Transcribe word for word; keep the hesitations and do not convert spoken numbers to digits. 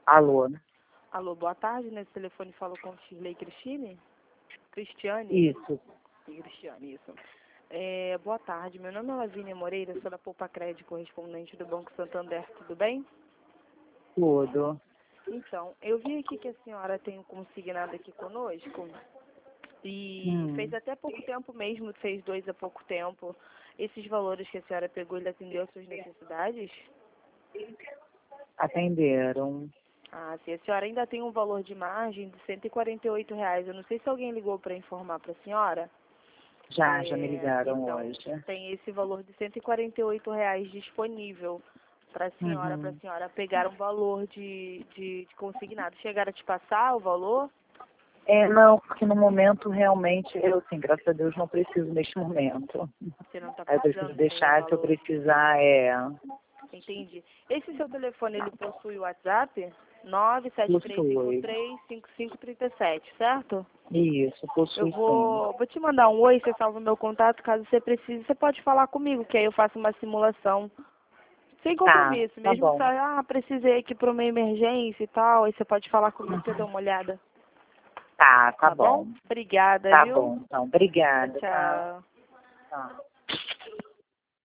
Alô? Alô, boa tarde. Nesse telefone falo com Shirley Cristine? Cristiane? Isso. Cristiane, isso. É, boa tarde. Meu nome é Lavínia Moreira, sou da Poupa Crédito, correspondente do Banco Santander. Tudo bem? Tudo. Então, eu vi aqui que a senhora tem um consignado aqui conosco e Hum. fez até pouco tempo mesmo, fez dois há pouco tempo. Esses valores que a senhora pegou, ele atendeu às suas necessidades? Atenderam. Ah, sim. A senhora ainda tem um valor de margem de cento e quarenta e oito reais. Eu não sei se alguém ligou para informar para a senhora. Já, É, já me ligaram então, hoje. tem esse valor de cento e quarenta e oito reais disponível para a senhora, para a Uhum. senhora pegar um valor de, de, de consignado. Chegaram a te passar o valor? É, não, porque no momento realmente eu, assim, graças a Deus, não preciso neste momento. Você não está Aí eu preciso precisando de nenhum deixar, se eu valor? precisar, é... Entendi. Esse seu telefone, ele possui o WhatsApp? nove sete três cinco Possui. três cinco cinco três sete, certo? Isso, Eu possui sim. vou, vou te mandar um oi, você salva o meu contato, caso você precise, você pode falar comigo, que aí eu faço uma simulação sem Tá, compromisso, tá mesmo só, bom. ah, precisei aqui para uma emergência e tal, aí você pode falar comigo que eu dou uma olhada, Tá, tá tá bom? bom. Obrigada, Tá viu? bom, então. Obrigada, tá? Tchau. Tá.